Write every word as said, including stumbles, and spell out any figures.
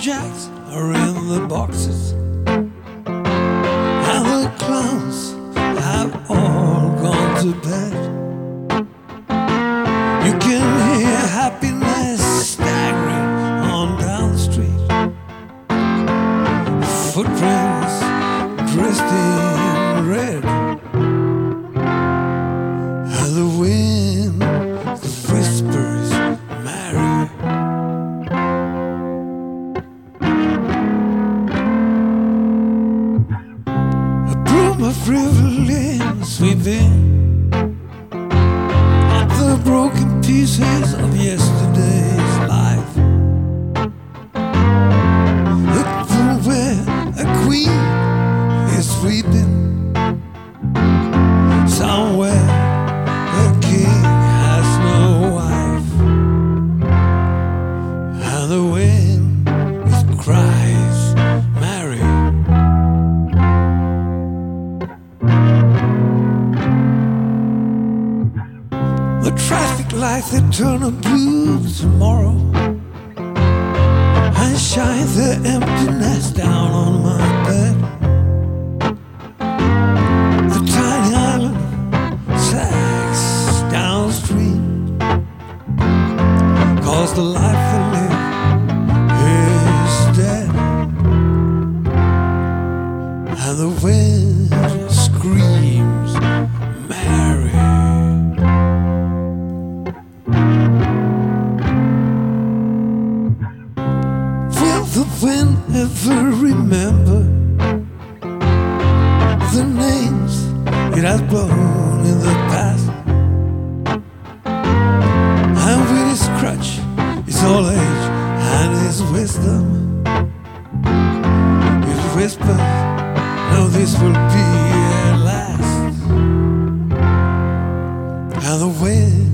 jacks are in the boxes, and the clowns have all gone to bed. You can hear happiness staggering on down the street, footprints dressed in red, and the wind whispers Mary. Of reveling sweeping at the broken pieces of yesterday's life. The pool where a queen is sweeping, somewhere a king has no wife, and the wind it cries Mary. The traffic lights that turn a blue tomorrow and shine their emptiness down on my bed. The tiny island sags downstream, 'cause the life they live is dead, and the wind screams Mary. The wind ever remember the names it has blown in the past? And with his crutch, his old age and his wisdom, it whispers, no, this will be at last. And the wind